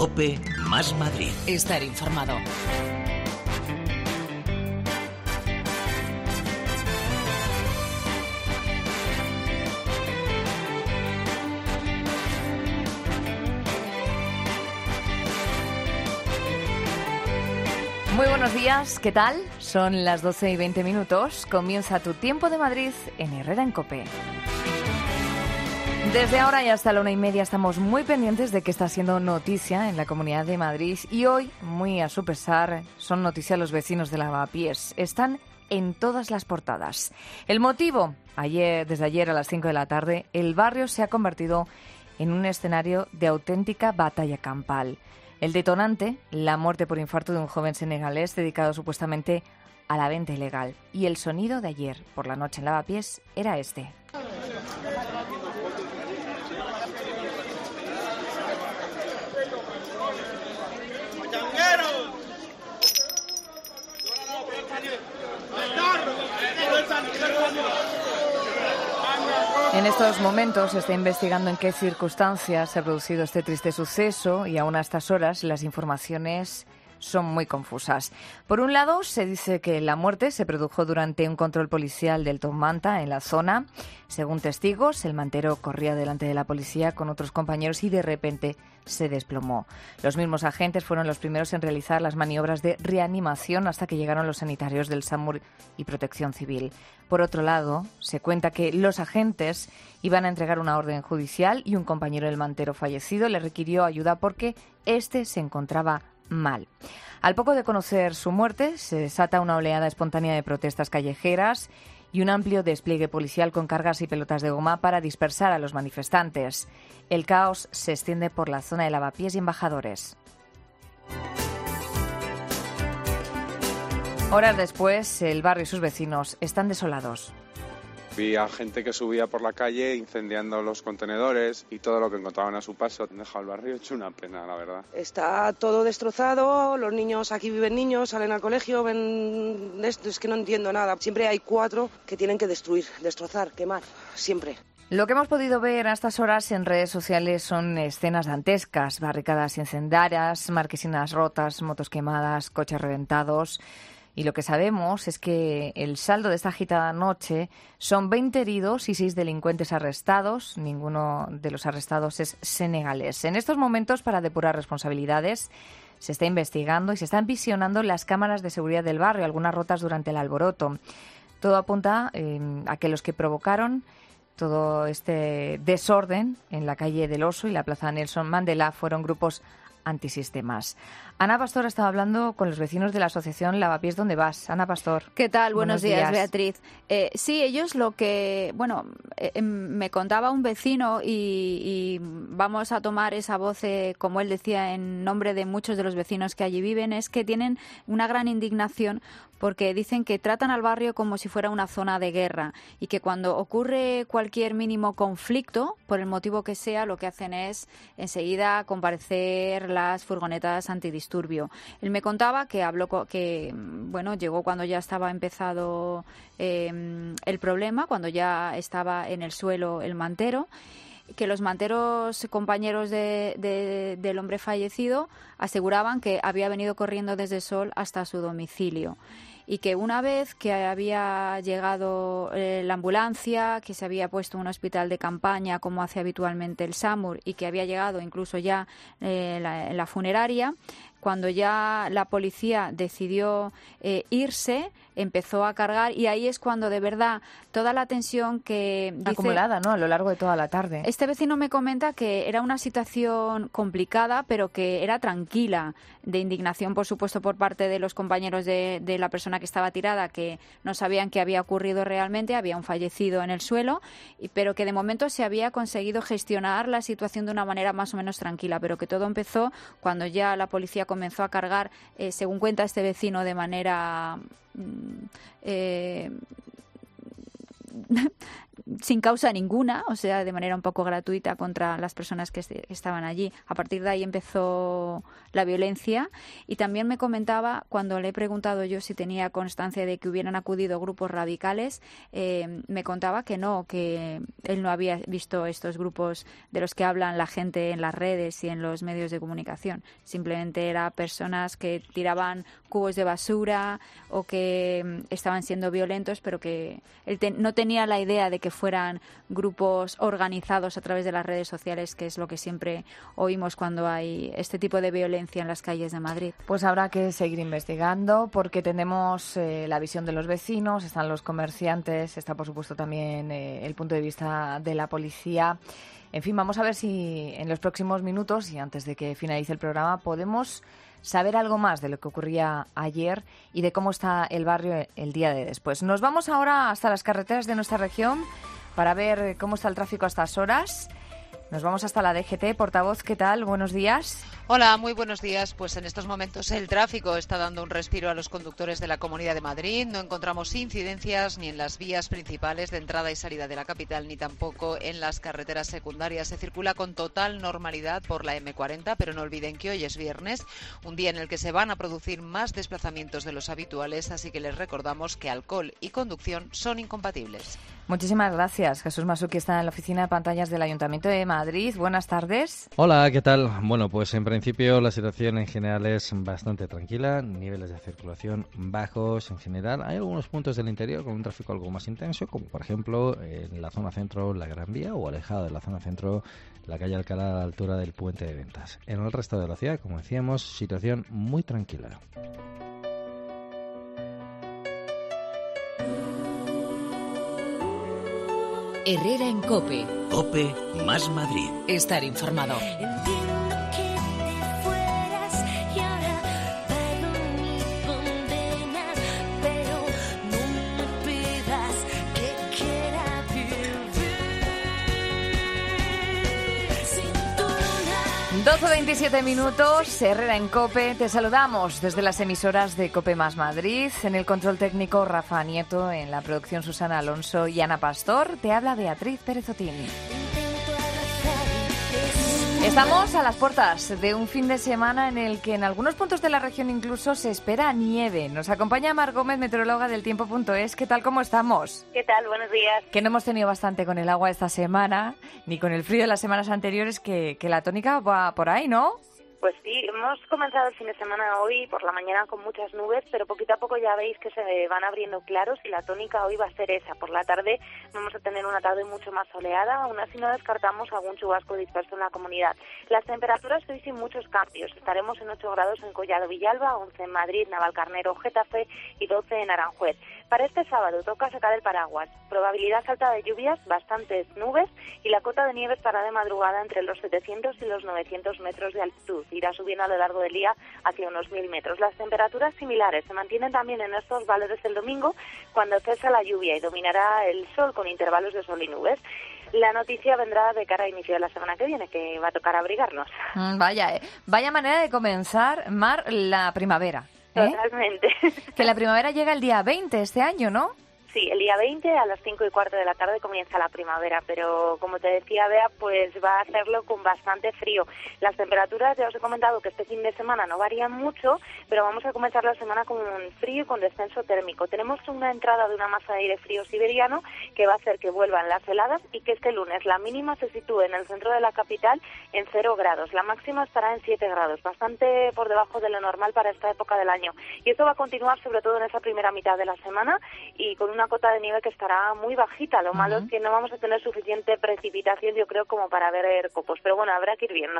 COPE más Madrid. Estar informado. Muy buenos días, ¿qué tal? Son las 12:20. Comienza tu tiempo de Madrid en Herrera en COPE. Desde ahora y hasta la 1:30 estamos muy pendientes de qué está siendo noticia en la Comunidad de Madrid y hoy, muy a su pesar, son noticia los vecinos de Lavapiés. Están en todas las portadas. El motivo, desde ayer a las 5 de la tarde, el barrio se ha convertido en un escenario de auténtica batalla campal. El detonante, la muerte por infarto de un joven senegalés dedicado supuestamente a la venta ilegal. Y el sonido de ayer por la noche en Lavapiés era este. En estos momentos se está investigando en qué circunstancias se ha producido este triste suceso y aún a estas horas las informaciones son muy confusas. Por un lado, se dice que la muerte se produjo durante un control policial del Top Manta en la zona. Según testigos, el mantero corría delante de la policía con otros compañeros y de repente se desplomó. Los mismos agentes fueron los primeros en realizar las maniobras de reanimación hasta que llegaron los sanitarios del SAMUR y Protección Civil. Por otro lado, se cuenta que los agentes iban a entregar una orden judicial y un compañero del mantero fallecido le requirió ayuda porque éste se encontraba mal. Al poco de conocer su muerte, se desata una oleada espontánea de protestas callejeras y un amplio despliegue policial con cargas y pelotas de goma para dispersar a los manifestantes. El caos se extiende por la zona de Lavapiés y Embajadores. Horas después, el barrio y sus vecinos están desolados. Vi a gente que subía por la calle incendiando los contenedores y todo lo que encontraban a su paso. Han dejado el barrio hecho una pena, la verdad. Está todo destrozado, los niños, aquí viven niños, salen al colegio, ven esto, es que no entiendo nada. Siempre hay 4 que tienen que destruir, destrozar, quemar, siempre. Lo que hemos podido ver a estas horas en redes sociales son escenas dantescas, barricadas incendiarias, marquesinas rotas, motos quemadas, coches reventados. Y lo que sabemos es que el saldo de esta agitada noche son 20 heridos y 6 delincuentes arrestados. Ninguno de los arrestados es senegalés. En estos momentos, para depurar responsabilidades, se está investigando y se están visionando las cámaras de seguridad del barrio, algunas rotas durante el alboroto. Todo apunta a que los que provocaron todo este desorden en la calle del Oso y la plaza Nelson Mandela fueron grupos antisistemas. Ana Pastor estaba hablando con los vecinos de la asociación Lavapiés ¿Dónde vas? Ana Pastor. ¿Qué tal? Buenos días, Beatriz. Sí, ellos me contaba un vecino y vamos a tomar esa voz, como él decía, en nombre de muchos de los vecinos que allí viven, es que tienen una gran indignación porque dicen que tratan al barrio como si fuera una zona de guerra y que cuando ocurre cualquier mínimo conflicto, por el motivo que sea, lo que hacen es enseguida comparecer las furgonetas antidisturbio. Él me contaba que llegó cuando ya estaba empezado el problema, cuando ya estaba en el suelo el mantero, que los manteros compañeros del hombre fallecido aseguraban que había venido corriendo desde Sol hasta su domicilio y que una vez que había llegado la ambulancia, que se había puesto un hospital de campaña como hace habitualmente el SAMUR y que había llegado incluso ya la funeraria, cuando ya la policía decidió irse, empezó a cargar y ahí es cuando de verdad toda la tensión que dice, acumulada, ¿no?, a lo largo de toda la tarde. Este vecino me comenta que era una situación complicada, pero que era tranquila, de indignación, por supuesto, por parte de los compañeros de la persona que estaba tirada, que no sabían qué había ocurrido realmente, había un fallecido en el suelo, pero que de momento se había conseguido gestionar la situación de una manera más o menos tranquila, pero que todo empezó cuando ya la policía comenzó a cargar, según cuenta este vecino, de manera sin causa ninguna, o sea, de manera un poco gratuita contra las personas que estaban allí. A partir de ahí empezó la violencia y también me comentaba, cuando le he preguntado yo si tenía constancia de que hubieran acudido grupos radicales, me contaba que no, que él no había visto estos grupos de los que hablan la gente en las redes y en los medios de comunicación. Simplemente eran personas que tiraban cubos de basura o que estaban siendo violentos, pero que él no tenía la idea de que fueran grupos organizados a través de las redes sociales, que es lo que siempre oímos cuando hay este tipo de violencia en las calles de Madrid. Pues habrá que seguir investigando porque tenemos la visión de los vecinos, están los comerciantes, está por supuesto también el punto de vista de la policía. En fin, vamos a ver si en los próximos minutos y antes de que finalice el programa podemos saber algo más de lo que ocurría ayer y de cómo está el barrio el día de después. Nos vamos ahora hasta las carreteras de nuestra región para ver cómo está el tráfico a estas horas. Nos vamos hasta la DGT. Portavoz, ¿qué tal? Buenos días. Hola, muy buenos días. Pues en estos momentos el tráfico está dando un respiro a los conductores de la Comunidad de Madrid. No encontramos incidencias ni en las vías principales de entrada y salida de la capital, ni tampoco en las carreteras secundarias. Se circula con total normalidad por la M40, pero no olviden que hoy es viernes, un día en el que se van a producir más desplazamientos de los habituales, así que les recordamos que alcohol y conducción son incompatibles. Muchísimas gracias. Jesús Masuki está en la oficina de pantallas del Ayuntamiento de Madrid. Buenas tardes. Hola, ¿qué tal? Bueno, pues en principio la situación en general es bastante tranquila, niveles de circulación bajos en general. Hay algunos puntos del interior con un tráfico algo más intenso, como por ejemplo en la zona centro la Gran Vía o alejado de la zona centro la calle Alcalá a la altura del Puente de Ventas. En el resto de la ciudad, como decíamos, situación muy tranquila. Herrera en COPE. COPE más Madrid. Estar informado. Y ahora pago mi condena, pero no me pidas que quiera vivir sin tu luna. 12:27 minutos, Herrera en COPE. Te saludamos desde las emisoras de COPE más Madrid. En el control técnico, Rafa Nieto. En la producción, Susana Alonso y Ana Pastor. Te habla Beatriz Pérez Otín. Estamos a las puertas de un fin de semana en el que en algunos puntos de la región incluso se espera nieve. Nos acompaña Mar Gómez, meteoróloga del tiempo.es. ¿Qué tal? ¿Cómo estamos? ¿Qué tal? Buenos días. Que no hemos tenido bastante con el agua esta semana, ni con el frío de las semanas anteriores, que la tónica va por ahí, ¿no? Pues sí, hemos comenzado el fin de semana hoy por la mañana con muchas nubes, pero poquito a poco ya veis que se van abriendo claros y la tónica hoy va a ser esa. Por la tarde vamos a tener una tarde mucho más soleada, aún así no descartamos algún chubasco disperso en la comunidad. Las temperaturas hoy sin muchos cambios. Estaremos en 8 grados en Collado Villalba, 11 en Madrid, Navalcarnero, Getafe y 12 en Aranjuez. Para este sábado toca sacar el paraguas. Probabilidad alta de lluvias, bastantes nubes y la cota de nieve estará de madrugada entre los 700 y los 900 metros de altitud. Irá subiendo a lo largo del día hacia unos 1000 metros. Las temperaturas similares se mantienen también en estos valores el domingo, cuando cesa la lluvia y dominará el sol con intervalos de sol y nubes. La noticia vendrá de cara a inicio de la semana que viene, que va a tocar abrigarnos. Vaya manera de comenzar, Mar, la primavera. Totalmente. Que la primavera llega el día 20 este año, ¿no? Sí, el día 20 a las 5:15 de la tarde comienza la primavera, pero como te decía Bea, pues va a hacerlo con bastante frío. Las temperaturas, ya os he comentado que este fin de semana no varían mucho, pero vamos a comenzar la semana con un frío y con descenso térmico. Tenemos una entrada de una masa de aire frío siberiano que va a hacer que vuelvan las heladas y que este lunes la mínima se sitúe en el centro de la capital en 0 grados. La máxima estará en 7 grados, bastante por debajo de lo normal para esta época del año. Y esto va a continuar sobre todo en esa primera mitad de la semana y con una cota de nieve que estará muy bajita. Lo malo es que no vamos a tener suficiente precipitación, yo creo, como para ver copos. Pero bueno, habrá que ir viendo.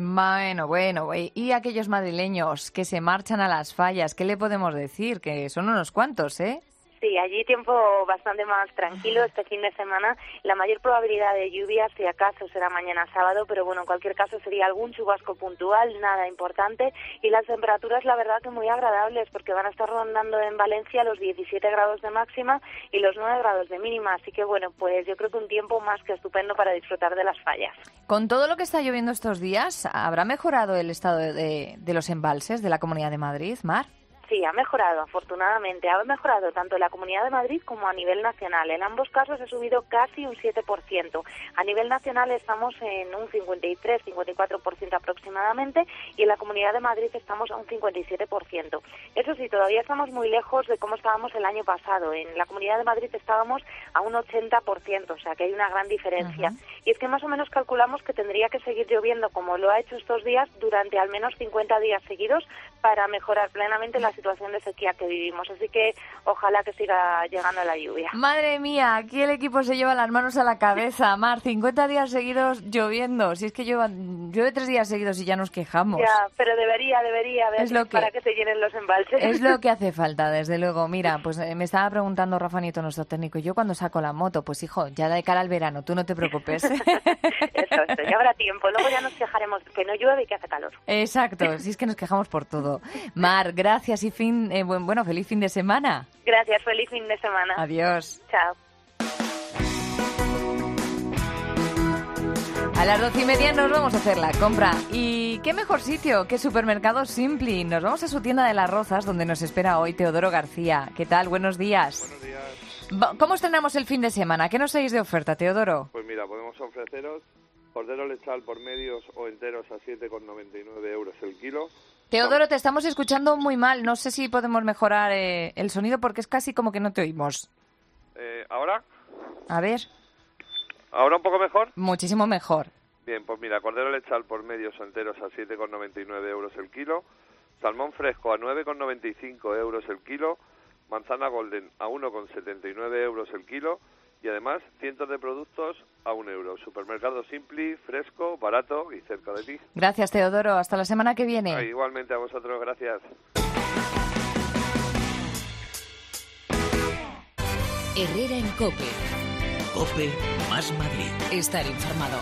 Bueno. Y aquellos madrileños que se marchan a las fallas, ¿qué le podemos decir? Que son unos cuantos, ¿eh? Sí, allí tiempo bastante más tranquilo este fin de semana. La mayor probabilidad de lluvia, si acaso, será mañana sábado, pero bueno, en cualquier caso sería algún chubasco puntual, nada importante. Y las temperaturas, la verdad, que muy agradables, porque van a estar rondando en Valencia los 17 grados de máxima y los 9 grados de mínima. Así que bueno, pues yo creo que un tiempo más que estupendo para disfrutar de las fallas. Con todo lo que está lloviendo estos días, ¿habrá mejorado el estado de los embalses de la Comunidad de Madrid, Mar? Sí, ha mejorado, afortunadamente. Ha mejorado tanto en la Comunidad de Madrid como a nivel nacional. En ambos casos ha subido casi un 7%. A nivel nacional estamos en un 53-54% aproximadamente y en la Comunidad de Madrid estamos a un 57%. Eso sí, todavía estamos muy lejos de cómo estábamos el año pasado. En la Comunidad de Madrid estábamos a un 80%, o sea que hay una gran diferencia. Y es que más o menos calculamos que tendría que seguir lloviendo como lo ha hecho estos días durante al menos 50 días seguidos para mejorar plenamente la situación de sequía que vivimos, así que ojalá que siga llegando la lluvia. Madre mía, aquí el equipo se lleva las manos a la cabeza. Mar, 50 días seguidos lloviendo, si es que llueve 3 días seguidos y ya nos quejamos. Ya, pero debería haber para que se llenen los embalses. Es lo que hace falta, desde luego. Mira, pues me estaba preguntando Rafa Nieto, nuestro técnico, yo cuando saco la moto, pues hijo, ya de cara al verano, tú no te preocupes. Eso, ya habrá tiempo, luego ya nos quejaremos que no llueve y que hace calor. Exacto, si es que nos quejamos por todo. Mar, gracias y feliz fin de semana. Gracias, feliz fin de semana. Adiós. Chao. A las 12:30 nos vamos a hacer la compra. ¿Y qué mejor sitio que Supermercado Simpli? Nos vamos a su tienda de Las Rozas, donde nos espera hoy Teodoro García. ¿Qué tal? Buenos días. Buenos días. ¿Cómo estrenamos el fin de semana? ¿Qué nos traéis de oferta, Teodoro? Pues mira, podemos ofreceros cordero lechal por medios o enteros a 7,99 euros el kilo. Teodoro, te estamos escuchando muy mal. No sé si podemos mejorar el sonido porque es casi como que no te oímos. ¿Ahora? A ver. ¿Ahora un poco mejor? Muchísimo mejor. Bien, pues mira, cordero lechal por medios o enteros a 7,99 euros el kilo. Salmón fresco a 9,95 euros el kilo. Manzana golden a 1,79 euros el kilo. Y además, cientos de productos a 1 euro. Supermercado Simpli, fresco, barato y cerca de ti. Gracias, Teodoro. Hasta la semana que viene. Igualmente a vosotros, gracias. Herrera en COPE. COPE más Madrid. Estar informado.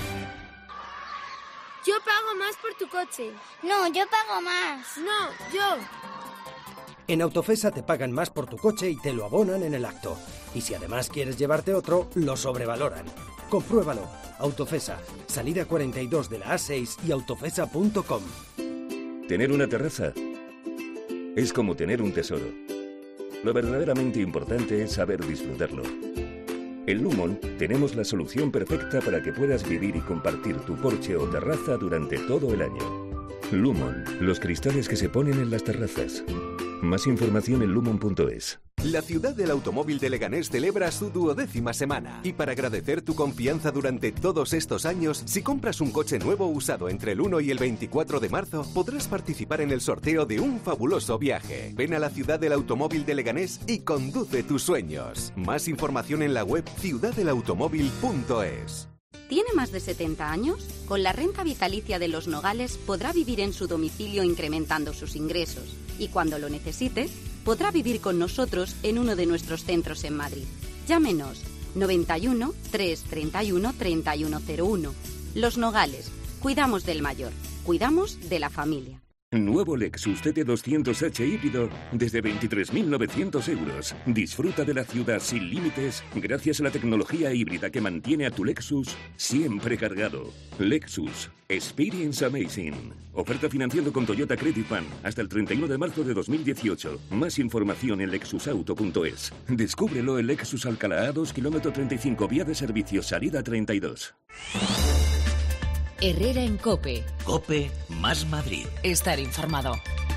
Yo pago más por tu coche. No, yo pago más. No, yo. En Autofesa te pagan más por tu coche y te lo abonan en el acto. Y si además quieres llevarte otro, lo sobrevaloran. Compruébalo. Autofesa. Salida 42 de la A6 y autofesa.com. Tener una terraza es como tener un tesoro. Lo verdaderamente importante es saber disfrutarlo. En Lumon tenemos la solución perfecta para que puedas vivir y compartir tu porche o terraza durante todo el año. Lumon, los cristales que se ponen en las terrazas. Más información en lumon.es. La ciudad del automóvil de Leganés celebra su 12ª semana. Y para agradecer tu confianza durante todos estos años, si compras un coche nuevo usado entre el 1 y el 24 de marzo, podrás participar en el sorteo de un fabuloso viaje. Ven a la ciudad del automóvil de Leganés y conduce tus sueños. Más información en la web ciudaddelautomóvil.es. ¿Tiene más de 70 años? Con la renta vitalicia de Los Nogales podrá vivir en su domicilio incrementando sus ingresos y cuando lo necesite, podrá vivir con nosotros en uno de nuestros centros en Madrid. Llámenos 91 331 3101. Los Nogales. Cuidamos del mayor. Cuidamos de la familia. Nuevo Lexus CT200H híbrido desde 23.900 euros. Disfruta de la ciudad sin límites gracias a la tecnología híbrida que mantiene a tu Lexus siempre cargado. Lexus. Experience Amazing. Oferta financiando con Toyota Credit Bank hasta el 31 de marzo de 2018. Más información en lexusauto.es. Descúbrelo en Lexus Alcalá A2, kilómetro 35, vía de servicio, salida 32. Herrera en COPE. COPE más Madrid. Estar informado.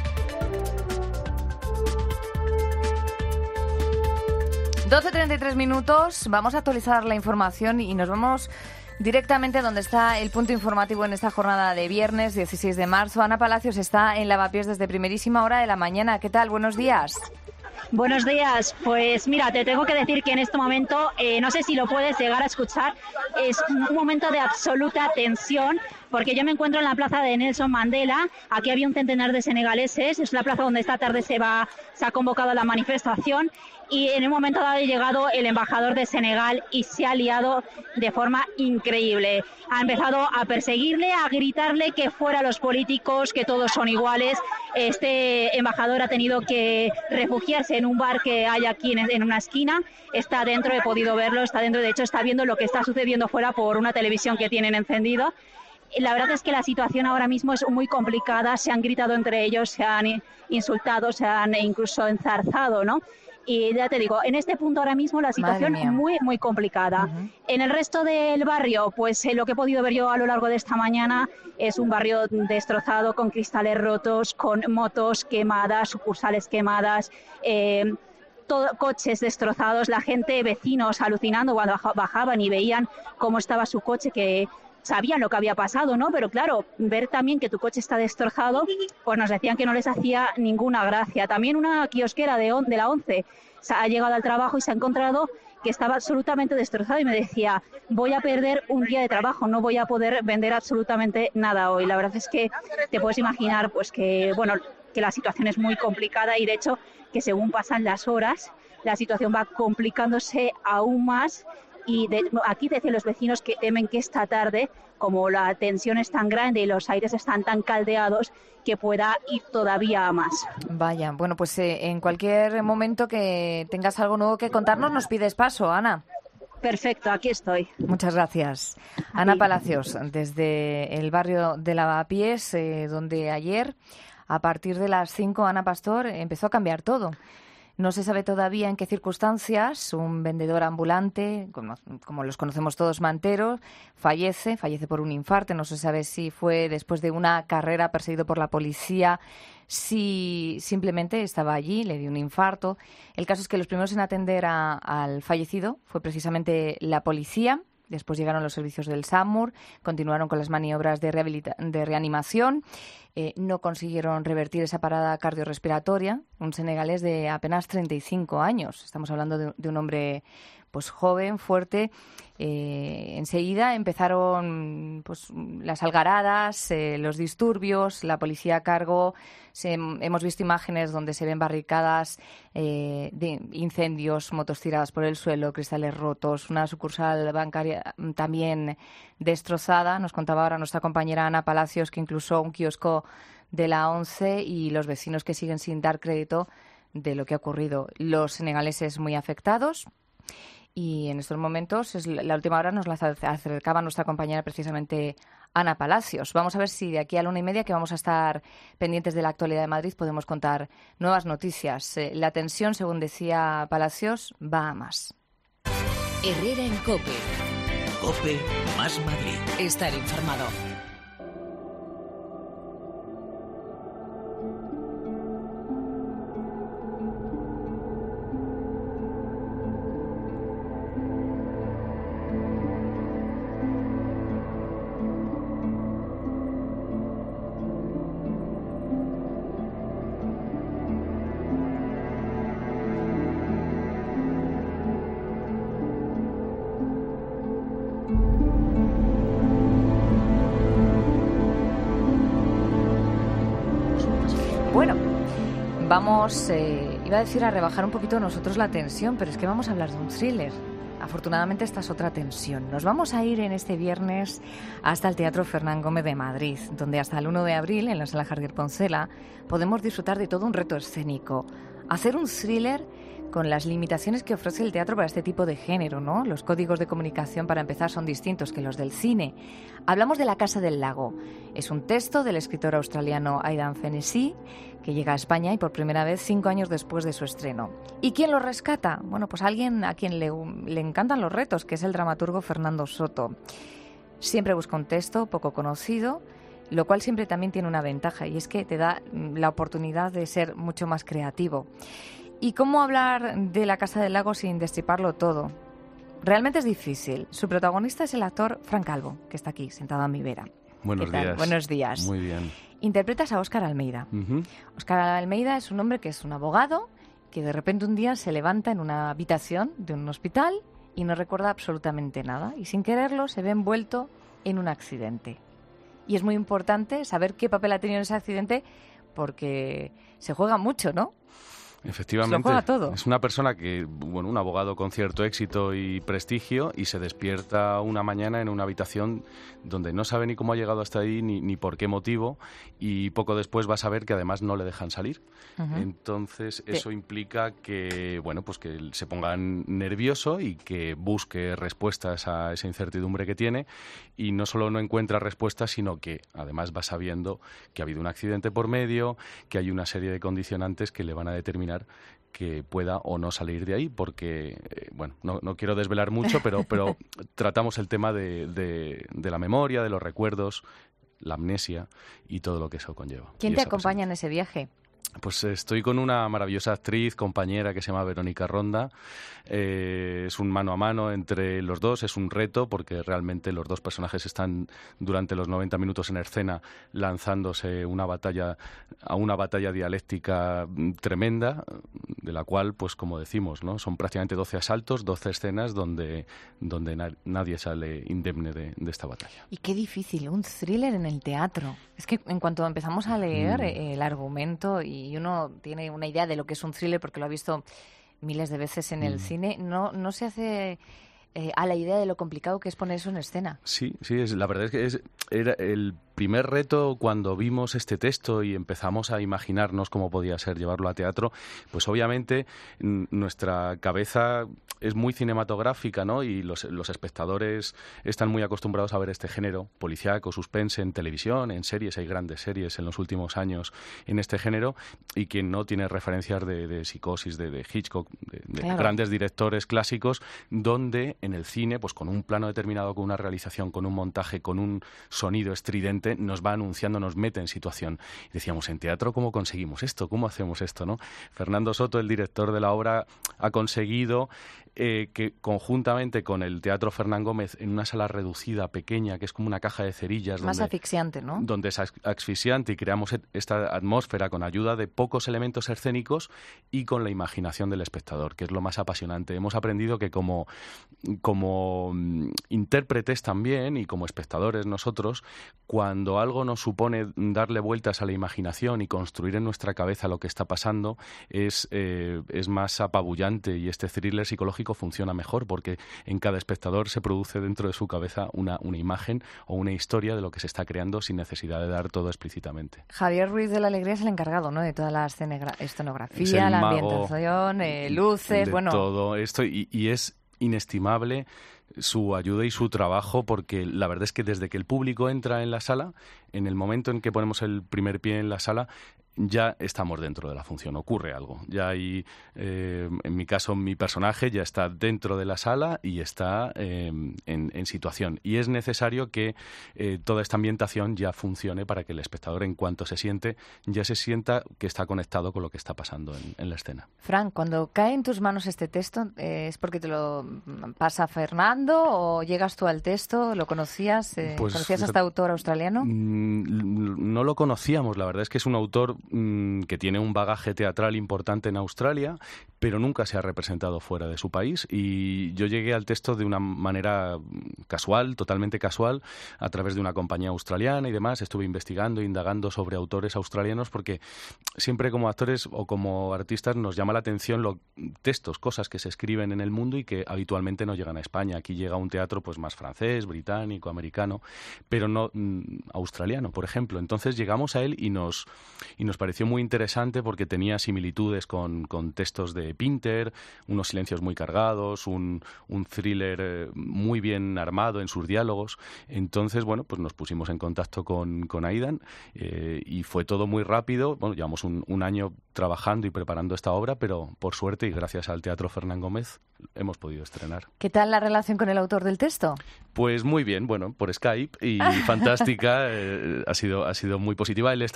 ...12:33, vamos a actualizar la información y nos vamos directamente donde está el punto informativo en esta jornada de viernes 16 de marzo. Ana Palacios está en Lavapiés desde primerísima hora de la mañana. ¿Qué tal? Buenos días. Buenos días, pues mira, te tengo que decir que en este momento, no sé si lo puedes llegar a escuchar, es un momento de absoluta tensión, porque yo me encuentro en la plaza de Nelson Mandela. Aquí había un centenar de senegaleses, es la plaza donde esta tarde se ha convocado la manifestación, y en un momento dado ha llegado el embajador de Senegal y se ha liado de forma increíble. Ha empezado a perseguirle, a gritarle que fuera los políticos, que todos son iguales. Este embajador ha tenido que refugiarse en un bar que hay aquí en una esquina. Está dentro, he podido verlo, está dentro, de hecho está viendo lo que está sucediendo fuera por una televisión que tienen encendido. La verdad es que la situación ahora mismo es muy complicada, se han gritado entre ellos, se han insultado, se han incluso enzarzado, ¿no? Y ya te digo, en este punto ahora mismo la situación es muy, muy complicada. En el resto del barrio, pues lo que he podido ver yo a lo largo de esta mañana es un barrio destrozado, con cristales rotos, con motos quemadas, sucursales quemadas, coches destrozados, la gente, vecinos alucinando cuando bajaban y veían cómo estaba su coche, que sabían lo que había pasado, ¿no? Pero claro, ver también que tu coche está destrozado, pues nos decían que no les hacía ninguna gracia. También una kiosquera de la 11 ha llegado al trabajo y se ha encontrado que estaba absolutamente destrozado y me decía, voy a perder un día de trabajo, no voy a poder vender absolutamente nada hoy. La verdad es que te puedes imaginar pues que, bueno, que la situación es muy complicada y de hecho que según pasan las horas, la situación va complicándose aún más. Y aquí decían los vecinos que temen que esta tarde, como la tensión es tan grande y los aires están tan caldeados, que pueda ir todavía a más. Vaya, bueno, pues en cualquier momento que tengas algo nuevo que contarnos, nos pides paso, Ana. Perfecto, aquí estoy. Muchas gracias. Ana Palacios, desde el barrio de Lavapiés, donde ayer, a partir de las 5, Ana Pastor, empezó a cambiar todo. No se sabe todavía en qué circunstancias un vendedor ambulante, como los conocemos todos, mantero, fallece por un infarto. No se sabe si fue después de una carrera perseguido por la policía, si simplemente estaba allí, le dio un infarto. El caso es que los primeros en atender al fallecido fue precisamente la policía. Después llegaron los servicios del SAMUR, continuaron con las maniobras de reanimación. No consiguieron revertir esa parada cardiorrespiratoria. Un senegalés de apenas 35 años. Estamos hablando de un hombre pues joven, fuerte. Enseguida empezaron pues las algaradas, los disturbios, la policía a cargo. Hemos visto imágenes donde se ven barricadas de incendios, motos tiradas por el suelo, cristales rotos, una sucursal bancaria también destrozada. Nos contaba ahora nuestra compañera Ana Palacios que incluso un kiosco de la 11 y los vecinos que siguen sin dar crédito de lo que ha ocurrido. Los senegaleses muy afectados. Y en estos momentos, la última hora nos la acercaba nuestra compañera precisamente Ana Palacios. Vamos a ver si de aquí a la 1:30, que vamos a estar pendientes de la actualidad de Madrid, podemos contar nuevas noticias. La tensión, según decía Palacios, va a más. Herrera en COPE. COPE más Madrid. Estar informado. Vamos, iba a decir a rebajar un poquito nosotros la tensión, pero es que vamos a hablar de un thriller. Afortunadamente esta es otra tensión. Nos vamos a ir en este viernes hasta el Teatro Fernán Gómez de Madrid, donde hasta el 1 de abril, en la Sala Javier Poncela, podemos disfrutar de todo un reto escénico. Hacer un thriller con las limitaciones que ofrece el teatro para este tipo de género, ¿no? Los códigos de comunicación, para empezar, son distintos que los del cine. Hablamos de La Casa del Lago. Es un texto del escritor australiano Aidan Fennessy, que llega a España y por primera vez 5 años después de su estreno. ¿Y quién lo rescata? Bueno, pues alguien a quien le encantan los retos, que es el dramaturgo Fernando Soto. Siempre busca un texto poco conocido, lo cual siempre también tiene una ventaja, y es que te da la oportunidad de ser mucho más creativo. ¿Y cómo hablar de La Casa del Lago sin destriparlo todo? Realmente es difícil. Su protagonista es el actor Fran Calvo, que está aquí, sentado a mi vera. Buenos días. Buenos días. Muy bien. Interpretas a Óscar Almeida. Óscar Almeida es un hombre que es un abogado, que de repente un día se levanta en una habitación de un hospital y no recuerda absolutamente nada. Y sin quererlo se ve envuelto en un accidente. Y es muy importante saber qué papel ha tenido en ese accidente, porque se juega mucho, ¿no? Efectivamente, se lo juega todo. es una persona que, bueno, un abogado con cierto éxito y prestigio, y se despierta una mañana en una habitación donde no sabe ni cómo ha llegado hasta ahí ni por qué motivo, y poco después va a saber que además no le dejan salir. Entonces eso implica que, bueno, pues que se ponga nervioso y que busque respuestas a esa incertidumbre que tiene, y no solo no encuentra respuestas, sino que además va sabiendo que ha habido un accidente por medio, que hay una serie de condicionantes que le van a determinar que pueda o no salir de ahí, porque, bueno, no quiero desvelar mucho, pero tratamos el tema de la memoria, de los recuerdos, la amnesia y todo lo que eso conlleva. ¿Quién te acompaña en ese viaje? Pues estoy con una maravillosa actriz, compañera, que se llama Verónica Ronda. Es un mano a mano entre los dos, es un reto porque realmente los dos personajes están durante los 90 minutos en escena lanzándose a una batalla dialéctica tremenda, de la cual, pues como decimos, ¿no? Son prácticamente 12 asaltos, 12 escenas donde nadie sale indemne de esta batalla. Y qué difícil, un thriller en el teatro. Es que en cuanto empezamos a leer el argumento y uno tiene una idea de lo que es un thriller porque lo ha visto miles de veces en el cine, no se hace a la idea de lo complicado que es poner eso en escena. Sí, la verdad es que era el primer reto cuando vimos este texto y empezamos a imaginarnos cómo podía ser llevarlo a teatro. Pues obviamente nuestra cabeza es muy cinematográfica, ¿no? Y los espectadores están muy acostumbrados a ver este género policíaco, suspense en televisión, en series. Hay grandes series en los últimos años en este género, y quien no tiene referencias de Psicosis, de Hitchcock, de Claro. grandes directores clásicos, donde en el cine, pues con un plano determinado, con una realización, con un montaje, con un sonido estridente, nos va anunciando, nos mete en situación. Y decíamos, en teatro, ¿cómo conseguimos esto? ¿Cómo hacemos esto, no? Fernando Soto, el director de la obra, ha conseguido que conjuntamente con el Teatro Fernán Gómez, en una sala reducida, pequeña, que es como una caja de cerillas, Más asfixiante, ¿no? donde es asfixiante, y creamos esta atmósfera con ayuda de pocos elementos escénicos y con la imaginación del espectador, que es lo más apasionante. Hemos aprendido que como intérpretes también, y como espectadores nosotros, cuando algo nos supone darle vueltas a la imaginación y construir en nuestra cabeza lo que está pasando, es más apabullante, y este thriller psicológico funciona mejor porque en cada espectador se produce dentro de su cabeza una imagen o una historia de lo que se está creando sin necesidad de dar todo explícitamente. Javier Ruiz de la Alegría es el encargado, ¿no?, de toda la escenografía, Es el la mago ambientación, luces, de bueno... todo esto, y es inestimable su ayuda y su trabajo, porque la verdad es que desde que el público entra en la sala, en el momento en que ponemos el primer pie en la sala, ya estamos dentro de la función, ocurre algo. Ya hay, en mi caso, mi personaje ya está dentro de la sala y está en situación. Y es necesario que toda esta ambientación ya funcione para que el espectador, en cuanto se siente, ya se sienta que está conectado con lo que está pasando en la escena. Fran, cuando cae en tus manos este texto, ¿es porque te lo pasa Fernando o llegas tú al texto? ¿Lo conocías? ¿Conocías a este autor australiano? No lo conocíamos, la verdad es que es un autor que tiene un bagaje teatral importante en Australia, pero nunca se ha representado fuera de su país, y yo llegué al texto de una manera casual, totalmente casual, a través de una compañía australiana y demás. Estuve investigando, indagando sobre autores australianos, porque siempre como actores o como artistas nos llama la atención los textos, cosas que se escriben en el mundo y que habitualmente no llegan a España. Aquí llega un teatro pues más francés, británico, americano, pero no australiano, por ejemplo. Entonces llegamos a él y nos pareció muy interesante porque tenía similitudes con textos de Pinter, unos silencios muy cargados, un thriller muy bien armado en sus diálogos. Entonces, bueno, pues nos pusimos en contacto con Aidan y fue todo muy rápido. Bueno, llevamos un año trabajando y preparando esta obra, pero por suerte y gracias al Teatro Fernán Gómez hemos podido estrenar. ¿Qué tal la relación con el autor del texto? Pues muy bien, bueno, por Skype, y fantástica, ha sido muy positiva. Él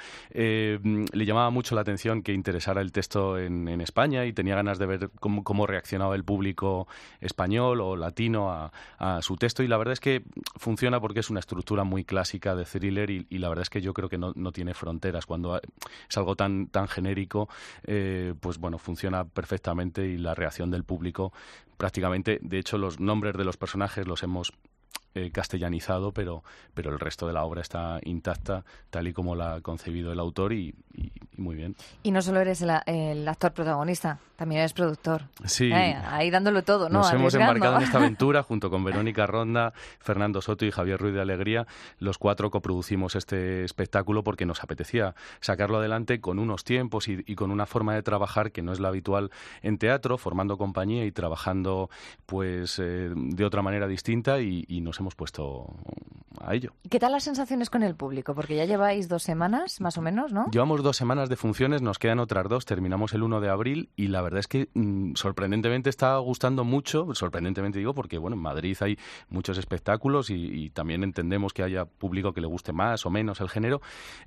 le llamaba mucho la atención que interesara el texto en España, y tenía ganas de ver cómo reaccionaba el público español o latino a su texto, y la verdad es que funciona porque es una estructura muy clásica de thriller, y la verdad es que yo creo que no tiene fronteras. Cuando es algo tan genérico, pues bueno, funciona perfectamente, y la reacción del público prácticamente, de hecho los nombres de los personajes los hemos castellanizado, pero el resto de la obra está intacta tal y como la ha concebido el autor, y muy bien. Y no solo eres el actor protagonista, también eres productor. Sí. Ahí dándolo todo, ¿no? Nos hemos Arriesgando. embarcado en esta aventura junto con Verónica Ronda, Fernando Soto y Javier Ruiz de Alegría. Los 4 coproducimos este espectáculo porque nos apetecía sacarlo adelante con unos tiempos y con una forma de trabajar que no es la habitual en teatro, formando compañía y trabajando pues de otra manera distinta y nos hemos puesto a ello. ¿Qué tal las sensaciones con el público? Porque ya lleváis 2 semanas, más o menos, ¿no? Llevamos 2 semanas de funciones, nos quedan otras 2, terminamos el 1 de abril y la verdad es que sorprendentemente está gustando mucho, sorprendentemente digo porque bueno, en Madrid hay muchos espectáculos y también entendemos que haya público que le guste más o menos el género.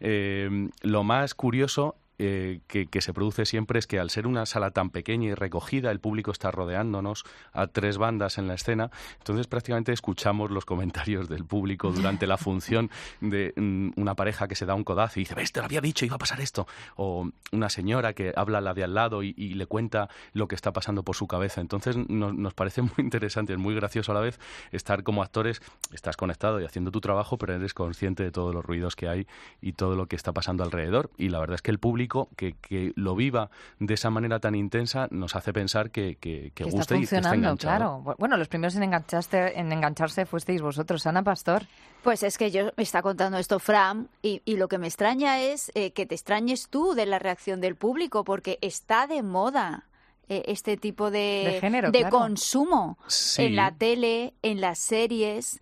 Lo más curioso que se produce siempre es que al ser una sala tan pequeña y recogida, el público está rodeándonos a 3 bandas en la escena, entonces prácticamente escuchamos los comentarios del público durante la función de una pareja que se da un codazo y dice, ves, te lo había dicho, iba a pasar esto, o una señora que habla a la de al lado y le cuenta lo que está pasando por su cabeza. Entonces nos parece muy interesante, es muy gracioso a la vez estar como actores, estás conectado y haciendo tu trabajo, pero eres consciente de todos los ruidos que hay y todo lo que está pasando alrededor, y la verdad es que el público que lo viva de esa manera tan intensa nos hace pensar que guste y que esté enganchado. Claro. Bueno, los primeros en engancharse fuisteis vosotros, Ana Pastor. Pues es que yo me está contando esto Fran y lo que me extraña es que te extrañes tú de la reacción del público porque está de moda este tipo de género, claro. consumo Sí. en la tele, en las series,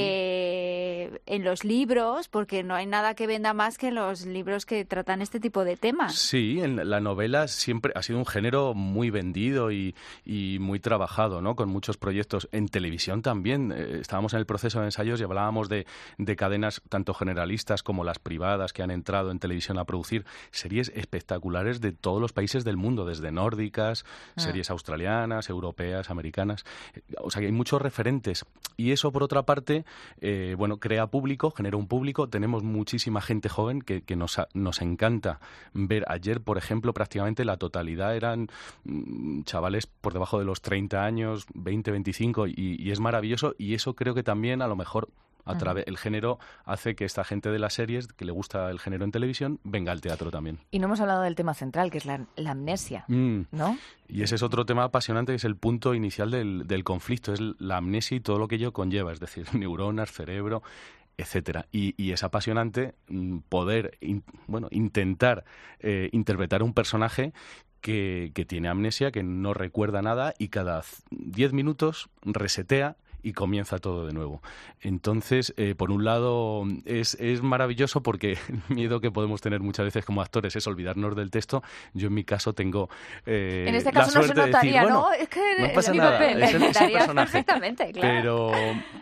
en los libros, porque no hay nada que venda más que los libros que tratan este tipo de temas. Sí, en la novela siempre ha sido un género muy vendido y muy trabajado, ¿no? Con muchos proyectos. En televisión también. Estábamos en el proceso de ensayos y hablábamos de cadenas tanto generalistas como las privadas que han entrado en televisión a producir series espectaculares de todos los países del mundo, desde nórdicas, series australianas, europeas, americanas. O sea que hay muchos referentes. Y eso, por otra parte, bueno, crea público, genera un público. Tenemos muchísima gente joven que nos encanta ver. Ayer, por ejemplo, prácticamente la totalidad eran chavales por debajo de los 30 años, 20, 25, y es maravilloso. Y eso creo que también, a lo mejor, el género hace que esta gente de las series, que le gusta el género en televisión, venga al teatro también. Y no hemos hablado del tema central, que es la amnesia, ¿no? Y ese es otro tema apasionante, que es el punto inicial del conflicto, es la amnesia y todo lo que ello conlleva, es decir, neuronas, cerebro, etcétera. Y es apasionante poder intentar interpretar un personaje que tiene amnesia, que no recuerda nada y cada 10 minutos resetea y comienza todo de nuevo. Entonces, por un lado, es maravilloso porque el miedo que podemos tener muchas veces como actores es olvidarnos del texto. Yo, en mi caso, tengo en este caso no se notaría, decir, ¿no? Es que no pasa mi nada, papel, es el personaje. Perfectamente, claro.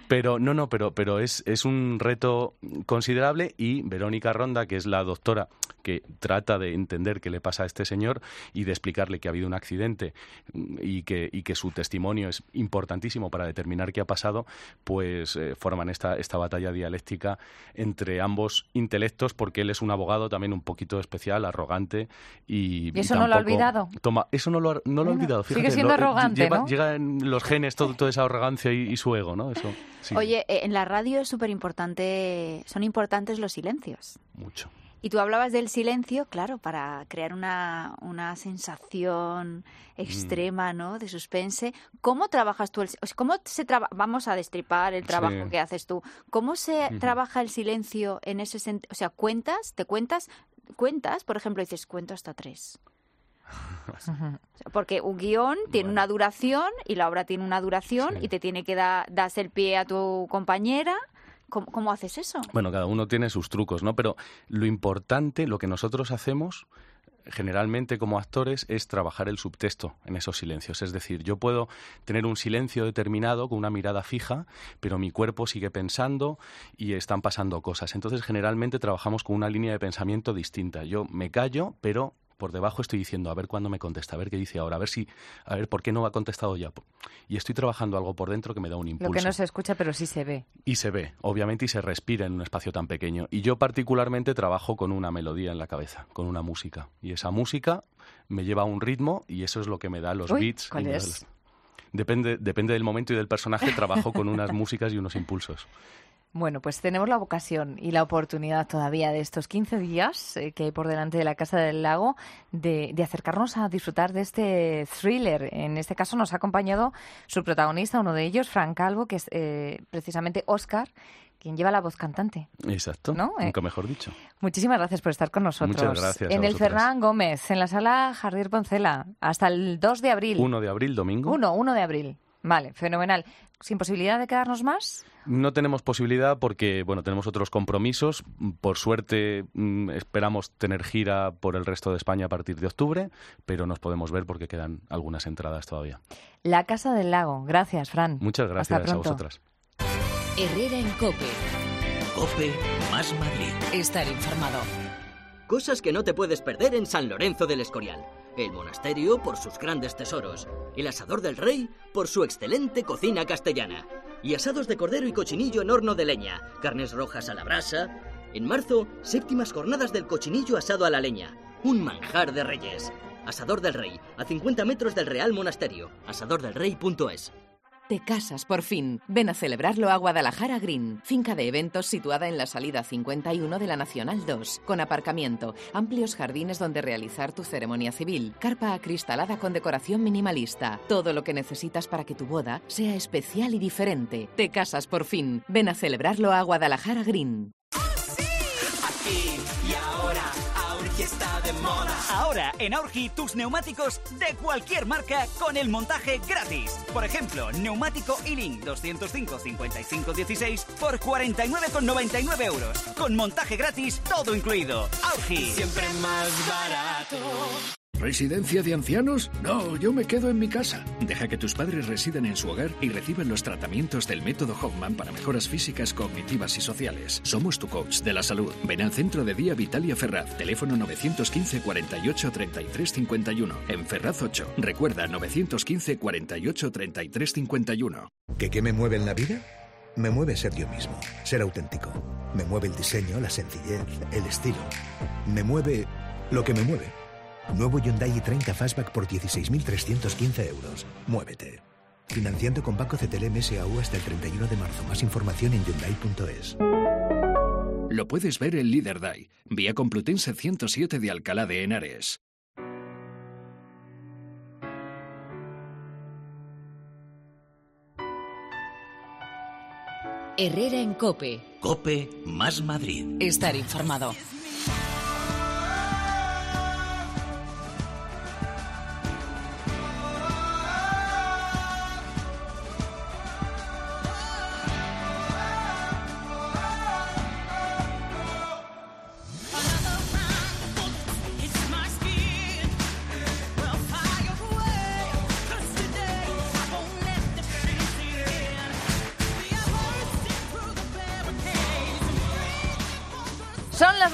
Pero es un reto considerable, y Verónica Ronda, que es la doctora que trata de entender qué le pasa a este señor y de explicarle que ha habido un accidente y que su testimonio es importantísimo para determinar qué ha pasado, pues forman esta batalla dialéctica entre ambos intelectos, porque él es un abogado también un poquito especial, arrogante y eso no lo ha olvidado. Eso no lo ha olvidado, fíjate. Sigue siendo arrogante, ¿no? Llega en los genes toda esa arrogancia y su ego, ¿no? Eso, sí. Oye, en la radio es súper importante, son importantes los silencios. Mucho. Y tú hablabas del silencio, claro, para crear una sensación extrema, ¿no?, de suspense. ¿Cómo trabajas tú vamos a destripar el trabajo que haces tú. ¿Cómo se trabaja el silencio en ese sentido? O sea, cuentas, por ejemplo, dices, cuento hasta 3. Porque un guión tiene una duración y la obra tiene una duración y te tiene que das el pie a tu compañera. ¿Cómo haces eso? Bueno, cada uno tiene sus trucos, ¿no? Pero lo importante, lo que nosotros hacemos generalmente como actores, es trabajar el subtexto en esos silencios. Es decir, yo puedo tener un silencio determinado con una mirada fija, pero mi cuerpo sigue pensando y están pasando cosas. Entonces, generalmente trabajamos con una línea de pensamiento distinta. Yo me callo, pero por debajo estoy diciendo, a ver cuándo me contesta, a ver qué dice ahora, a ver por qué no ha contestado ya. Y estoy trabajando algo por dentro que me da un impulso. Lo que no se escucha, pero sí se ve. Y se ve, obviamente, y se respira en un espacio tan pequeño. Y yo particularmente trabajo con una melodía en la cabeza, con una música. Y esa música me lleva a un ritmo y eso es lo que me da los beats. ¿Cuál es? Depende del momento y del personaje, trabajo con unas músicas y unos impulsos. Bueno, pues tenemos la ocasión y la oportunidad todavía de estos 15 días que hay por delante de la Casa del Lago de acercarnos a disfrutar de este thriller. En este caso nos ha acompañado su protagonista, uno de ellos, Fran Calvo, que es precisamente Óscar, quien lleva la voz cantante. Exacto, ¿no? Nunca mejor dicho. Muchísimas gracias por estar con nosotros. Muchas gracias. En el Fernán Gómez, en la sala Jardier Poncela, hasta el 2 de abril. 1 de abril, domingo. 1 de abril. Vale, fenomenal. ¿Sin posibilidad de quedarnos más? No tenemos posibilidad porque, bueno, tenemos otros compromisos. Por suerte, esperamos tener gira por el resto de España a partir de octubre, pero nos podemos ver porque quedan algunas entradas todavía. La Casa del Lago. Gracias, Fran. Muchas gracias a vosotras. Herrera en COPE. COPE más Madrid. Estar informado. Cosas que no te puedes perder en San Lorenzo del Escorial. El monasterio por sus grandes tesoros. El asador del rey por su excelente cocina castellana. Y asados de cordero y cochinillo en horno de leña. Carnes rojas a la brasa. En marzo, 7ª jornadas del cochinillo asado a la leña. Un manjar de reyes. Asador del Rey, a 50 metros del Real Monasterio. asadordelrey.es. Te casas por fin. Ven a celebrarlo a Guadalajara Green, finca de eventos situada en la salida 51 de la Nacional 2, con aparcamiento, amplios jardines donde realizar tu ceremonia civil, carpa acristalada con decoración minimalista, todo lo que necesitas para que tu boda sea especial y diferente. Te casas por fin. Ven a celebrarlo a Guadalajara Green. Aquí y ahora, Aurgi está de moda. Ahora en Aurgi tus neumáticos de cualquier marca con el montaje gratis. Por ejemplo, neumático E-Link 205-55-16 por 49,99 euros. Con montaje gratis, todo incluido. Aurgi. Siempre más barato. ¿Residencia de ancianos? No, yo me quedo en mi casa. Deja que tus padres residan en su hogar y reciban los tratamientos del método Hoffman para mejoras físicas, cognitivas y sociales. Somos tu coach de la salud. Ven al centro de día Vitalia Ferraz. Teléfono 915 48 33 51. En Ferraz 8. Recuerda 915 48 33 51. ¿Qué me mueve en la vida? Me mueve ser yo mismo, ser auténtico. Me mueve el diseño, la sencillez, el estilo. Me mueve lo que me mueve. Nuevo Hyundai i30 Fastback por 16.315 euros. Muévete. Financiando con Banco CTLM SAU hasta el 31 de marzo. Más información en Hyundai.es. Lo puedes ver en Líder Day, vía Complutense 107 de Alcalá de Henares. Herrera en COPE. COPE más Madrid. Estar informado. Son las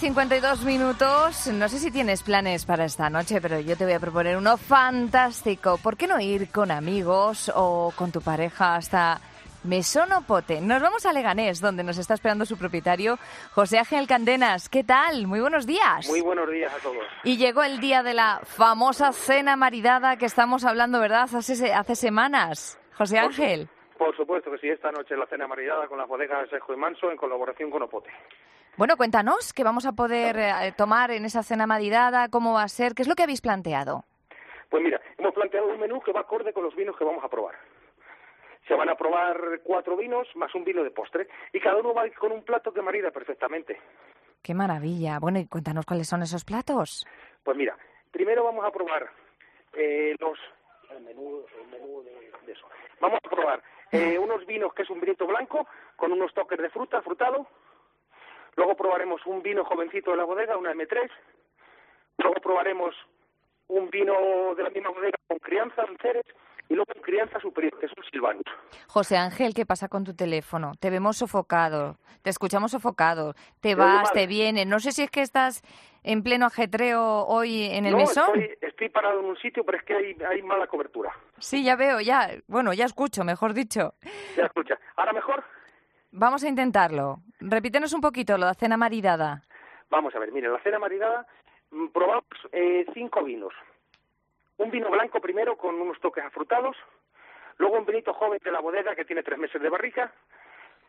12:52. No sé si tienes planes para esta noche, pero yo te voy a proponer uno fantástico. ¿Por qué no ir con amigos o con tu pareja hasta Mesón o Pote? Nos vamos a Leganés, donde nos está esperando su propietario, José Ángel Candenas. ¿Qué tal? Muy buenos días. Muy buenos días a todos. Y llegó el día de la famosa cena maridada que estamos hablando, ¿verdad? Hace semanas. José Ángel. Por supuesto que sí, esta noche la cena maridada con las bodegas Sejo y Manso en colaboración con Opote. Bueno, cuéntanos qué vamos a poder tomar en esa cena maridada, cómo va a ser, qué es lo que habéis planteado. Pues mira, hemos planteado un menú que va acorde con los vinos que vamos a probar. Se van a probar 4 vinos más un vino de postre y cada uno va a ir con un plato que marida perfectamente. ¡Qué maravilla! Bueno, y cuéntanos cuáles son esos platos. Pues mira, primero vamos a probar el menú de eso. Vamos a probar unos vinos que es un vinito blanco con unos toques de fruta, frutado. Luego probaremos un vino jovencito de la bodega, una M3. Luego probaremos un vino de la misma bodega con crianza, un Ceres. Y luego un crianza superior, que es un Silvanus. José Ángel, ¿qué pasa con tu teléfono? Te vemos sofocado, te escuchamos sofocado, te vas, te vienes. No sé si es que estás en pleno ajetreo hoy en el mesón. No, estoy parado en un sitio, pero es que hay mala cobertura. Sí, ya veo, ya escucho, mejor dicho. Ya escucha. ¿Ahora mejor? Vamos a intentarlo. Repítenos un poquito lo de la cena maridada. Vamos a ver, mire, la cena maridada probamos 5 vinos. Un vino blanco primero con unos toques afrutados, luego un vinito joven de la bodega que tiene 3 meses de barrica,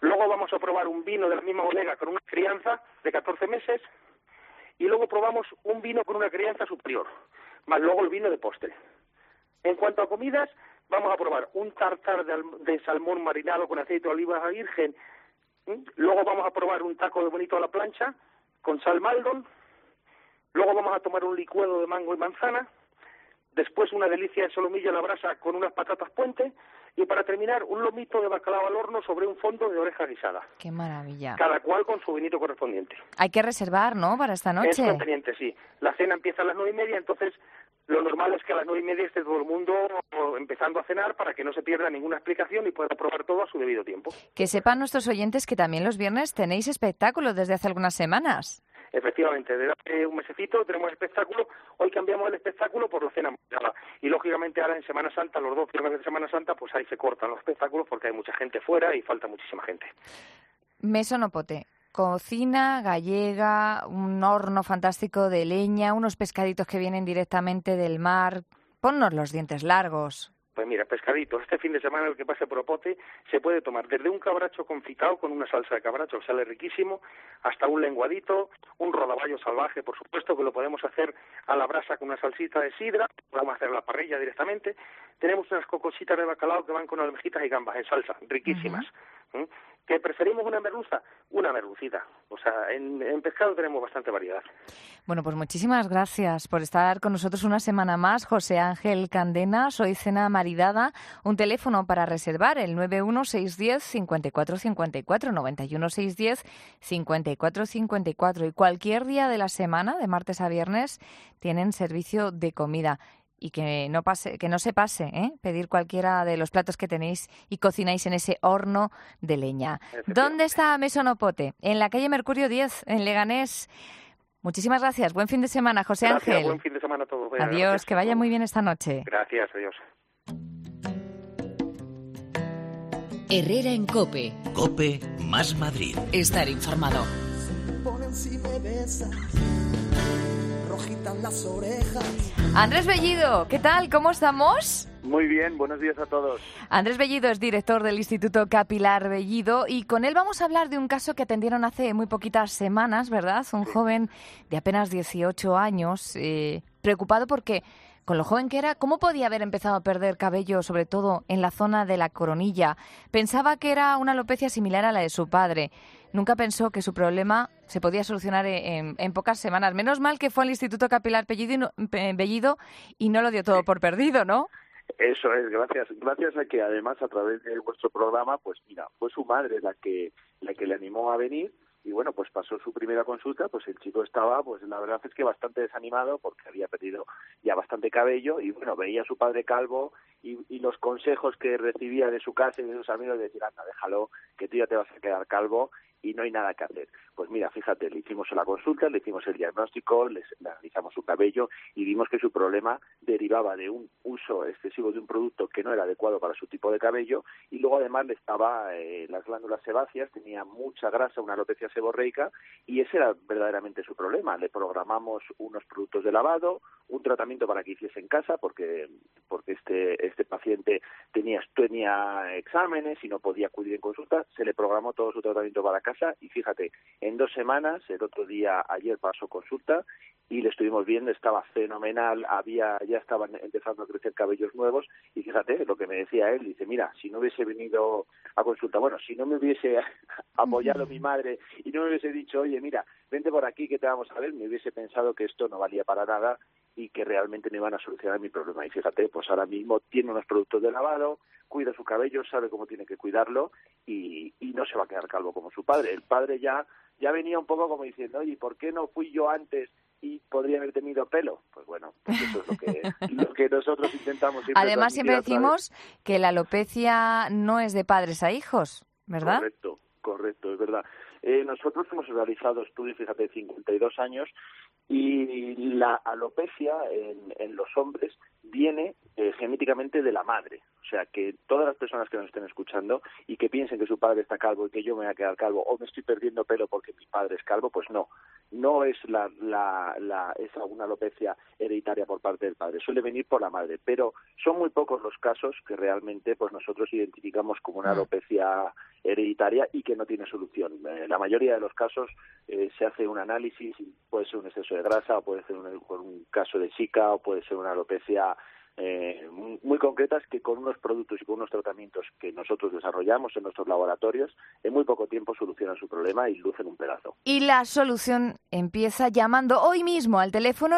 Luego vamos a probar un vino de la misma bodega con una crianza de 14 meses. Y luego probamos un vino con una crianza superior, más luego el vino de postre. En cuanto a comidas, vamos a probar un tartar de salmón marinado con aceite de oliva virgen. Luego vamos a probar un taco de bonito a la plancha con sal Maldon. Luego vamos a tomar un licuado de mango y manzana. Después una delicia de solomillo a la brasa con unas patatas puente. Y para terminar, un lomito de bacalao al horno sobre un fondo de oreja guisada. ¡Qué maravilla! Cada cual con su vinito correspondiente. Hay que reservar, ¿no?, para esta noche. Es conveniente, sí. La cena empieza a las 9:30, entonces lo normal es que a las 9:30 esté todo el mundo empezando a cenar para que no se pierda ninguna explicación y pueda probar todo a su debido tiempo. Que sepan nuestros oyentes que también los viernes tenéis espectáculos desde hace algunas semanas. Efectivamente, desde hace un mesecito tenemos espectáculo. Hoy cambiamos el espectáculo por la cena mundial. Y lógicamente ahora en Semana Santa, los 2 viernes de Semana Santa, pues ahí se cortan los espectáculos porque hay mucha gente fuera y falta muchísima gente. Mesonopote, cocina gallega, un horno fantástico de leña, unos pescaditos que vienen directamente del mar. Ponnos los dientes largos. Pues mira, pescadito, este fin de semana el que pase por Opote se puede tomar desde un cabracho confitado con una salsa de cabracho que sale riquísimo, hasta un lenguadito, un rodaballo salvaje, por supuesto, que lo podemos hacer a la brasa con una salsita de sidra, podemos hacer a la parrilla directamente. Tenemos unas cocositas de bacalao que van con almejitas y gambas en salsa, riquísimas. ¿Que preferimos una merluza? Una merlucita. O sea, en pescado tenemos bastante variedad. Bueno, pues muchísimas gracias por estar con nosotros una semana más, José Ángel Candena. Soy Cena Maridada. Un teléfono para reservar, el 91610-5454, 91610-5454. Y cualquier día de la semana, de martes a viernes, tienen servicio de comida. Y que no se pase, pedir cualquiera de los platos que tenéis y cocináis en ese horno de leña. ¿Dónde está Mesonopote? En la calle Mercurio 10, en Leganés. Muchísimas gracias. Buen fin de semana, José Ángel. Buen fin de semana a todos. Adiós, que vaya muy bien esta noche. Gracias, adiós. Herrera en COPE. COPE más Madrid. Estar informado. Las orejas. Andrés Bellido, ¿qué tal? ¿Cómo estamos? Muy bien, buenos días a todos. Andrés Bellido es director del Instituto Capilar Bellido y con él vamos a hablar de un caso que atendieron hace muy poquitas semanas, ¿verdad? Un joven de apenas 18 años, preocupado porque con lo joven que era, ¿cómo podía haber empezado a perder cabello, sobre todo en la zona de la coronilla? Pensaba que era una alopecia similar a la de su padre. Nunca pensó que su problema se podía solucionar en pocas semanas. Menos mal que fue al Instituto Capilar Bellido y no lo dio todo por perdido, ¿no? Eso es, gracias. Gracias a que además a través de vuestro programa, pues mira, fue su madre la que le animó a venir. Y bueno, pues pasó su primera consulta, pues el chico estaba, pues la verdad es que bastante desanimado porque había perdido ya bastante cabello y bueno, veía a su padre calvo y los consejos que recibía de su casa y de sus amigos de decir, anda, déjalo, que tú ya te vas a quedar calvo y no hay nada que hacer. Pues mira, fíjate, le hicimos la consulta, le hicimos el diagnóstico, le analizamos su cabello y vimos que su problema derivaba de un uso excesivo de un producto que no era adecuado para su tipo de cabello y luego además le estaba las glándulas sebáceas, tenía mucha grasa, una alopecia seborreica y ese era verdaderamente su problema. Le programamos unos productos de lavado, un tratamiento para que hiciese en casa porque este paciente tenía exámenes y no podía acudir en consulta, se le programó todo su tratamiento para casa y fíjate, en 2 semanas, ayer pasó consulta y le estuvimos viendo, estaba fenomenal, ya estaban empezando a crecer cabellos nuevos y fíjate lo que me decía él, dice, mira, si no hubiese venido a consulta, bueno, si no me hubiese apoyado mi madre y no me hubiese dicho, oye, mira, vente por aquí que te vamos a ver, me hubiese pensado que esto no valía para nada y que realmente no iban a solucionar mi problema. Y fíjate, pues ahora mismo tiene unos productos de lavado, cuida su cabello, sabe cómo tiene que cuidarlo y no se va a quedar calvo como su padre. El padre ya venía un poco como diciendo, oye, ¿por qué no fui yo antes y podría haber tenido pelo? Pues bueno, pues eso es lo que nosotros intentamos siempre. Además, siempre decimos que la alopecia no es de padres a hijos, ¿verdad? Correcto, es verdad. Nosotros hemos realizado estudios, fíjate, 52 años, y la alopecia en los hombres viene genéticamente de la madre. O sea, que todas las personas que nos estén escuchando y que piensen que su padre está calvo y que yo me voy a quedar calvo o me estoy perdiendo pelo porque mi padre es calvo, pues no es esa una alopecia hereditaria por parte del padre, suele venir por la madre, pero son muy pocos los casos que realmente pues nosotros identificamos como una alopecia hereditaria y que no tiene solución. La mayoría de los casos se hace un análisis, puede ser un exceso de grasa, o puede ser un caso de Zika, o puede ser una alopecia muy concretas que con unos productos y con unos tratamientos que nosotros desarrollamos en nuestros laboratorios en muy poco tiempo solucionan su problema y lucen un pedazo. Y la solución empieza llamando hoy mismo al teléfono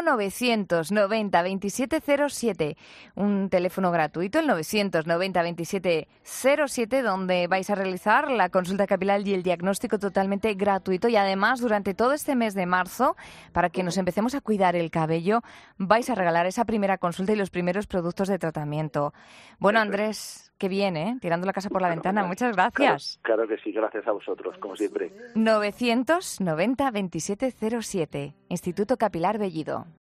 990-2707, un teléfono gratuito, el 990-2707, donde vais a realizar la consulta capilar y el diagnóstico totalmente gratuito. Y además, durante todo este mes de marzo, para que nos empecemos a cuidar el cabello, vais a regalar esa primera consulta y los primeros productos de tratamiento. Bueno, Andrés, qué bien, ¿eh? Tirando la casa por la ventana. Muchas gracias. Claro que sí, gracias a vosotros, como siempre. 990-2707, Instituto Capilar Bellido.